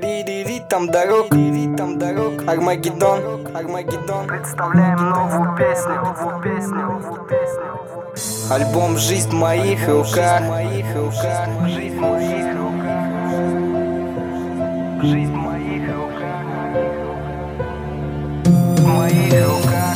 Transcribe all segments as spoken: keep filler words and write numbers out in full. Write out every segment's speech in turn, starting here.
Ритм дорог, ритм дорог, Армагеддон, Армагеддон. Представляем новую песню, новую песню, новую песню. Альбом «Жизнь в моих руках». Жизнь в моих руках. Жизнь в моих руках. В моих руках.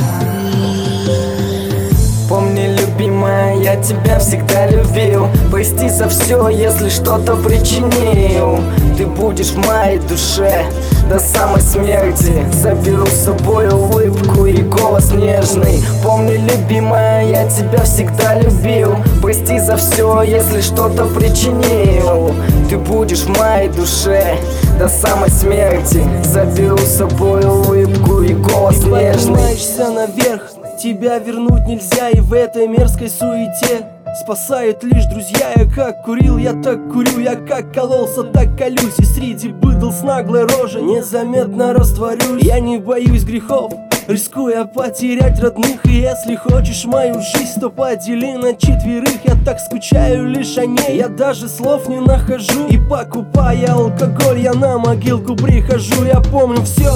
Помни, любимая, я тебя всегда любил. Прости за все, если что-то причинил. Ты будешь в моей душе до самой смерти. Заберу с собой улыбку и голос нежный. Помни, любимая, я тебя всегда любил. Прости за все, если что-то причинил. Ты будешь в моей душе до самой смерти. Заберу с собой улыбку и голос Ты нежный. поднимаешься наверх, тебя вернуть нельзя, и в этой мерзкой суете спасают лишь друзья. Я как курил, я так курю, я как кололся, так колюсь. И среди быдл с наглой рожей незаметно растворюсь. Я не боюсь грехов, рискуя потерять родных. И если хочешь мою жизнь, то подели на четверых. Я так скучаю лишь о ней, я даже слов не нахожу. И покупая алкоголь, я на могилку прихожу. Я помню все,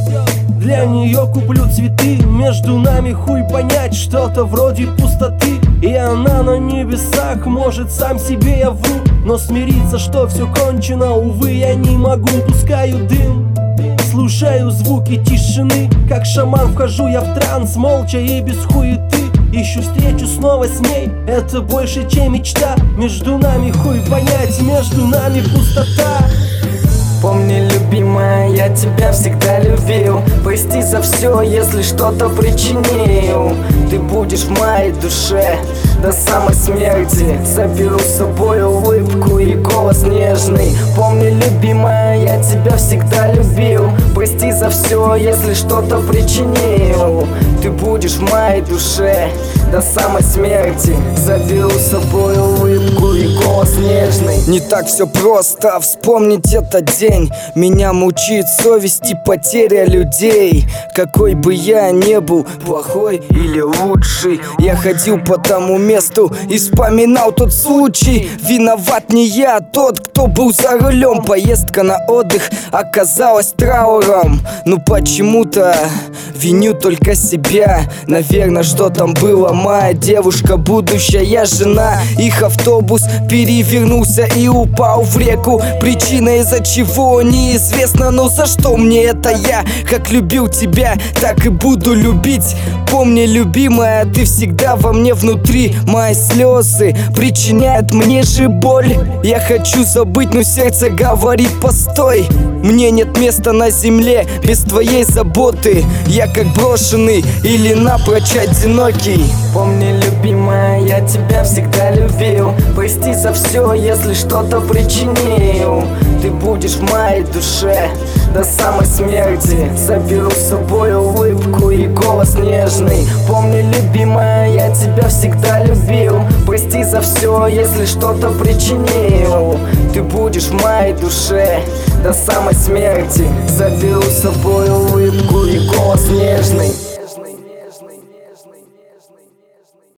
для нее куплю цветы. Между нами хуй понять, что-то вроде пустоты. И она на небесах, может сам себе я вру. Но смириться, что все кончено, увы, я не могу. Пускаю дым, слушаю звуки тишины. Как шаман вхожу я в транс, молча и без хуеты. Ищу встречу снова с ней, это больше, чем мечта. Между нами хуй понять, между нами пустота. Помни, любимая, я тебя всегда любил. Прости за все, если что-то причинил. Ты будешь в моей душе до самой смерти. Заберу с собой улыбку и голос нежный. Помни, любимая, я тебя всегда любил. Прости за все, если что-то причинил. Ты будешь в моей душе до самой смерти. Заберу с собой улыбку и голос нежный. Не так все просто вспомнить этот день. Меня мучит совесть и потеря людей. Какой бы я ни был, плохой или лучший, я ходил по тому месту и вспоминал тот случай. Виноват не я, а тот, кто был за рулем. Поездка на отдых оказалась трауром. Ну почему-то виню только себя. Наверное, что там было, моя девушка, будущая жена. Их автобус перевернулся и упал в реку. Причина, из-за чего, неизвестно, но за что мне это я. Как любил тебя, так и буду любить. Помни, любимая, ты всегда во мне внутри. Мои слезы причиняют мне же боль. Я хочу забыть, но сердце говорит: постой. Мне нет места на земле без твоей заботы. Я как брошенный или напрочь одинокий. Помни, любимая, я тебя всегда любил. Прости за все, если что-то причинил. Ты будешь в моей душе до самой смерти. Заберу с собой улыбку и голос нежный. Помни, любимая, я тебя всегда любил. Прости за все, если что-то причинил. Ты будешь в моей душе до самой смерти. Заберу с собой улыбку и голос нежный.